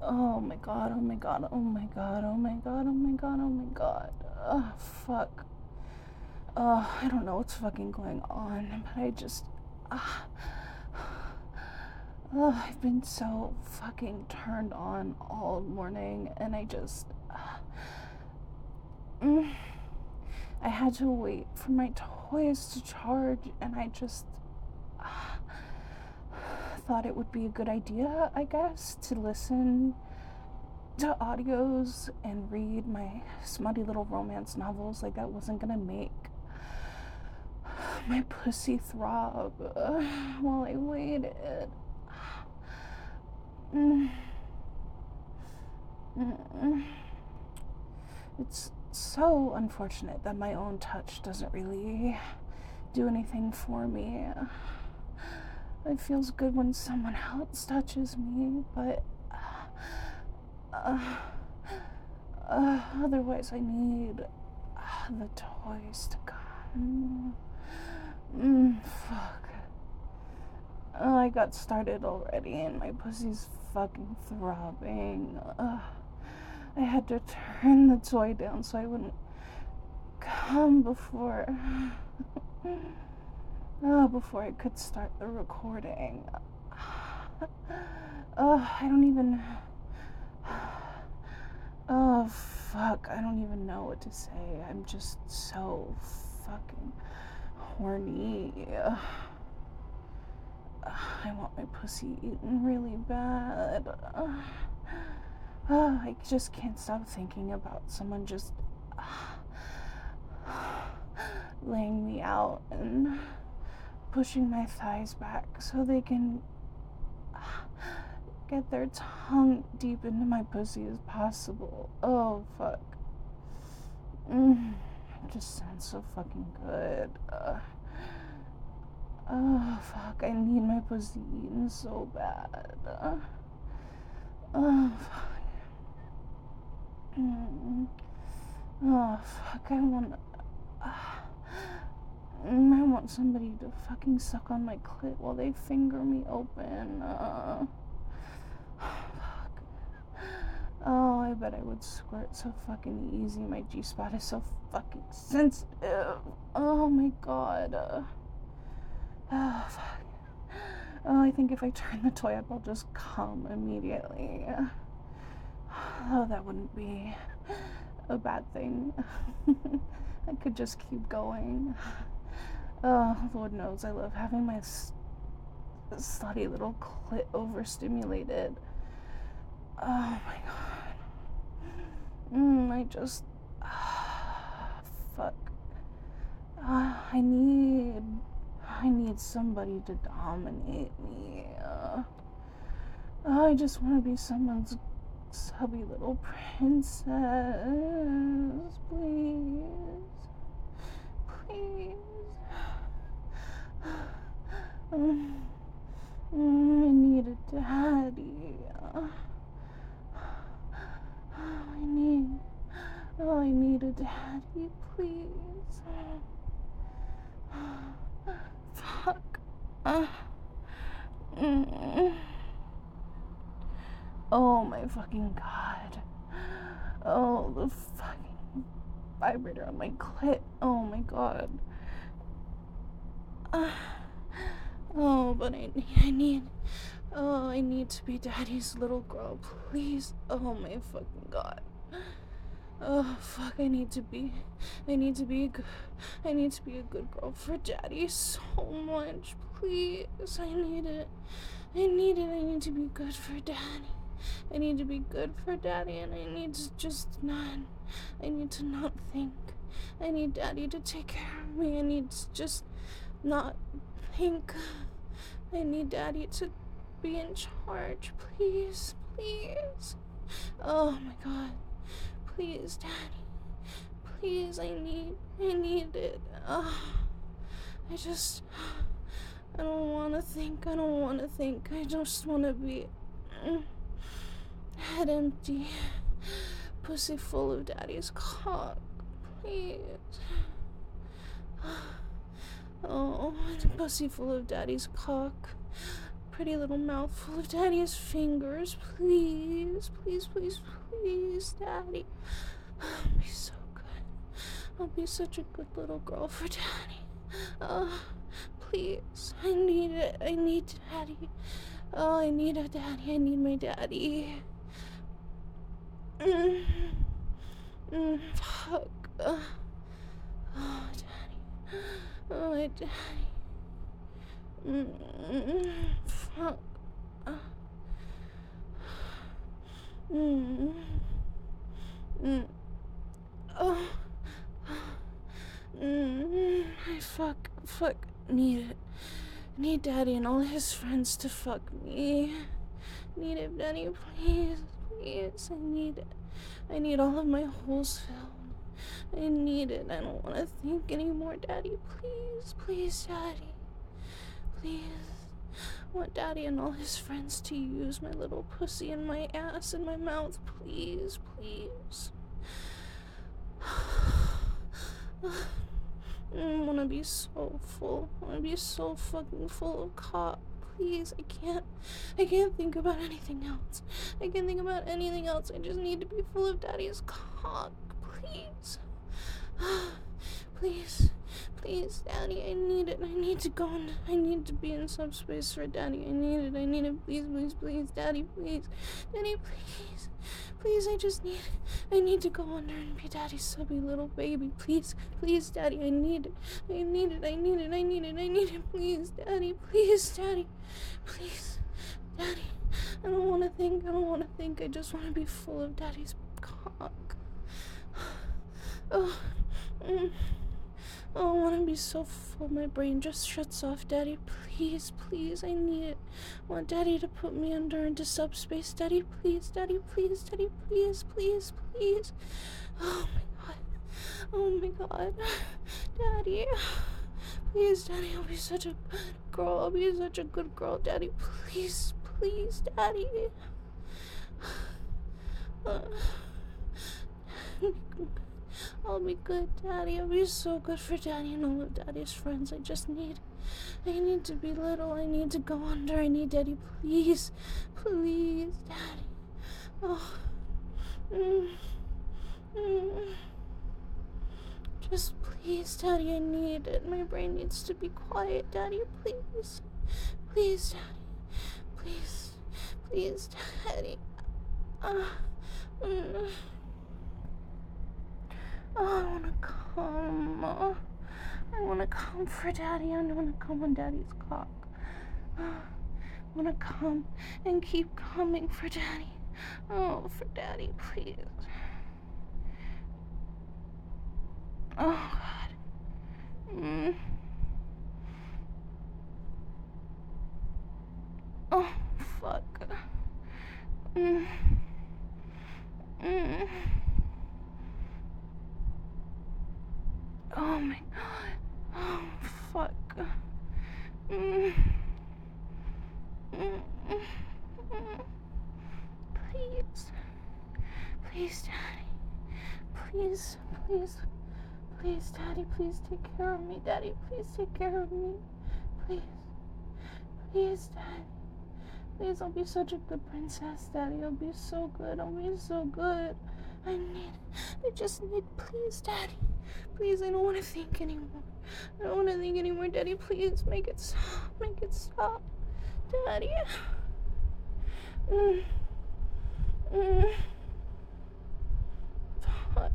Oh my god, oh my god, oh my god, oh my god, oh my god, oh my god. Fuck. I don't know what's fucking going on, but I just. I've been so fucking turned on all morning, and I just. I had to wait for my toys to charge, and I just. Thought it would be a good idea, I guess, to listen to audios and read my smutty little romance novels. Like, that wasn't gonna make my pussy throb while I waited. It's so unfortunate that my own touch doesn't really do anything for me. It feels good when someone else touches me, but otherwise I need the toys to come. Fuck. I got started already and my pussy's fucking throbbing. I had to turn the toy down so I wouldn't come before I could start the recording. I don't even. Oh, fuck. I don't even know what to say. I'm just so fucking horny. I want my pussy eaten really bad. I just can't stop thinking about someone just laying me out and pushing my thighs back so they can get their tongue deep into my pussy as possible. Oh, fuck. It just sounds so fucking good. Oh, fuck. I need my pussy eaten so bad. Oh, fuck. Oh, fuck. I want somebody to fucking suck on my clit while they finger me open. Fuck. Oh, I bet I would squirt so fucking easy. My G-spot is so fucking sensitive. Oh my god. Oh, fuck. Oh, I think if I turn the toy up, I'll just come immediately. Oh, that wouldn't be a bad thing. I could just keep going. Oh, Lord knows I love having my slutty little clit overstimulated. Oh my god. I just. Fuck. I need somebody to dominate me. I just want to be someone's subby little princess. Please. Please. I need a daddy. I need a daddy, please. Fuck. Oh my fucking god. Oh, the fucking vibrator on my clit. Oh my god. Oh, but I need to be daddy's little girl, please. Oh my fucking god. Oh fuck, I need to be a good girl for daddy so much, please. I need to be good for daddy. I need to be good for daddy, and I need to not think. I need daddy to take care of me. I need to just not think. I need daddy to be in charge, please, please. Oh my god. Please, daddy. Please, I need it. I don't want to think. I just want to be head empty, pussy full of daddy's cock. Please. Oh, pussy full of daddy's cock, pretty little mouth full of Daddy's fingers. Please, please, please, please, Daddy. I'll be so good. I'll be such a good little girl for Daddy. Please. I need it. I need Daddy. Oh, I need a daddy. I need my daddy. Fuck. Oh, Daddy. Oh, my daddy. Fuck. I fuck, need it. Need Daddy and all his friends to fuck me. Need it, Daddy, please, please. I need it. I need all of my holes filled. I need it. I don't want to think anymore, Daddy. Please, please, Daddy. Please. I want Daddy and all his friends to use my little pussy and my ass and my mouth. Please, please. I want to be so full. I want to be so fucking full of cock. Please, I can't think about anything else. I can't think about anything else. I just need to be full of Daddy's cock. Please. Please. Please, Daddy, I need it. I need to go on. I need to be in subspace for Daddy. I need it. I need it. Please, please, please. Daddy, please. Daddy, please. Please, I need to go under and be Daddy's subby little baby. Please, please, Daddy, I need it. I need it. I need it. I need it. I need it. Please, Daddy. Please, Daddy. Please, Daddy. I don't want to think. I don't want to think. I just want to be full of Daddy's cock. Oh, I want to be so full, my brain just shuts off. Daddy, please, please, I need it. I want Daddy to put me under into subspace. Daddy, please, Daddy, please, Daddy, please, please, please. Oh my god. Oh my god. Daddy. Please, Daddy, I'll be such a good girl. I'll be such a good girl. Daddy, please, please, Daddy. I'll be good, Daddy. I'll be so good for Daddy and all of Daddy's friends. I need to be little. I need to go under. I need Daddy. Please. Please, Daddy. Oh. Just please, Daddy. I need it. My brain needs to be quiet, Daddy. Please. Please, Daddy. Please. Please, Daddy. I wanna come. I wanna come for Daddy. I wanna come on Daddy's cock. I wanna come and keep coming for Daddy. Oh, for Daddy, please. Oh, God. Oh, fuck. Oh my god. Oh, fuck. Please. Please, Daddy. Please, please. Please, Daddy, please take care of me. Daddy, please take care of me. Please. Please, Daddy. Please, I'll be such a good princess, Daddy. I'll be so good. I'll be so good. I just need, please, Daddy. Please, I don't want to think anymore. I don't want to think anymore, Daddy. Please, make it stop. Make it stop. Daddy. Fuck.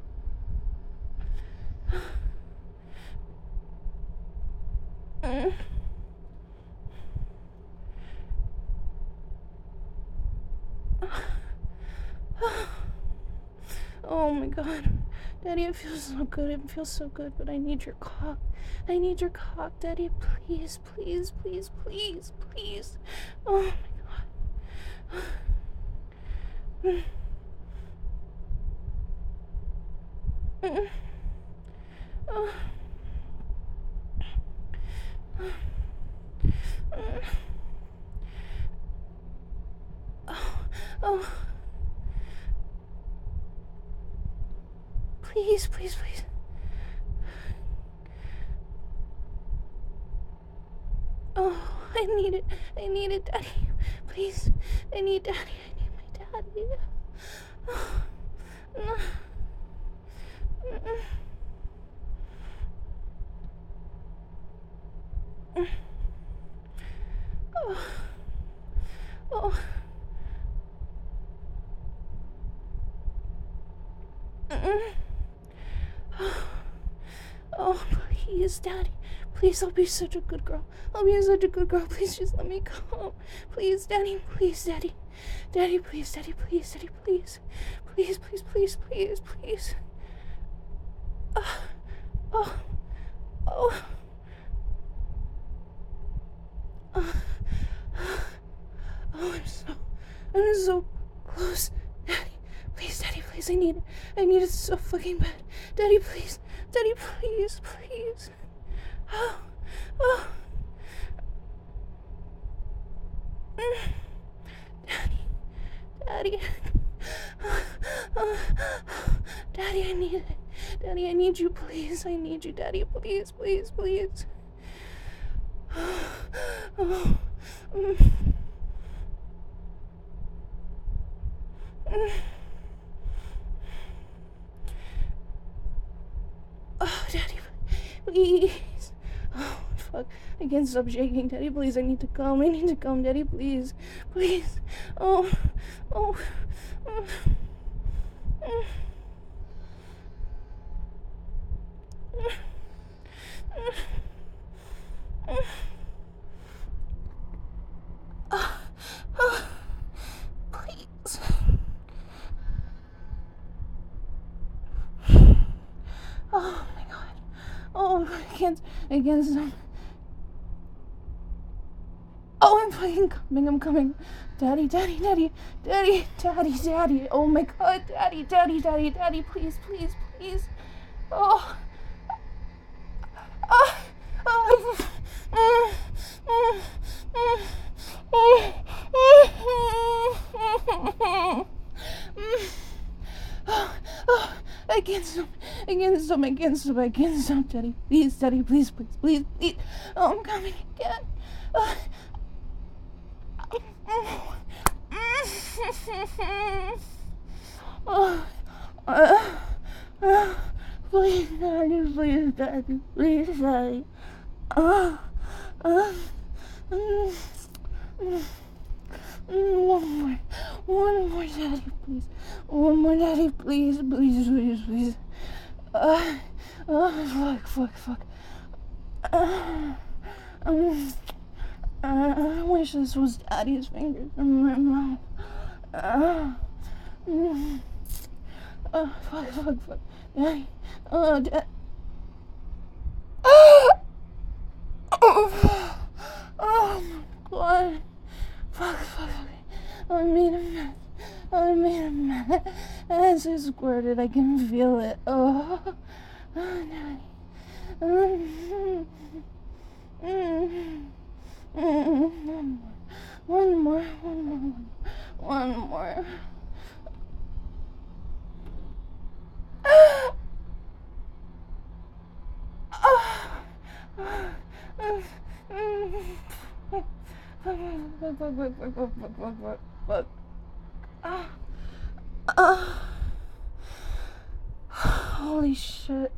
Oh my god. Daddy, it feels so good. It feels so good, but I need your cock. I need your cock, Daddy. Please, please, please, please, please. Oh my god. Oh. Please, please, please. Oh, I need it. I need it, Daddy. Please. I need Daddy. I need my daddy. Oh. Oh, please, Daddy. Please, I'll be such a good girl. I'll be such a good girl. Please, just let me go. Please, Daddy. Please, Daddy. Daddy, please, Daddy, please, Daddy, please. Please, please, please, please, please. Oh. Oh. Oh. Oh, I'm so close. Daddy, please, Daddy, please, I need it so fucking bad. Daddy, please, Daddy, please, please. Oh, oh. Daddy, Daddy, I need it. Daddy, I need you, please. I need you, Daddy, please, please, please. Oh. Oh, Daddy, please. Oh, fuck. I can't stop shaking. Daddy, please. I need to come. Daddy, please. Please. Oh. Oh. Please. Oh my god. Oh, I can't stop. Oh, I'm fucking coming. I'm coming. Daddy, Daddy, Daddy, Daddy, Daddy, Daddy. Oh my god, Daddy, Daddy, Daddy, Daddy, please, please, please. Oh. I can't stop. I can't stop, Daddy. Please, Daddy, please, please, please, please. Oh, I'm coming again. Please, Daddy, please, Daddy, please, Daddy. One more, Daddy, please. One more, Daddy, please, please, please, please. Fuck. I wish this was Daddy's fingers in my mouth. Fuck. Daddy. Oh my god. Fuck. I made a mess. As I squirted, I can feel it. Oh, Daddy. One more. Fuck. Holy shit.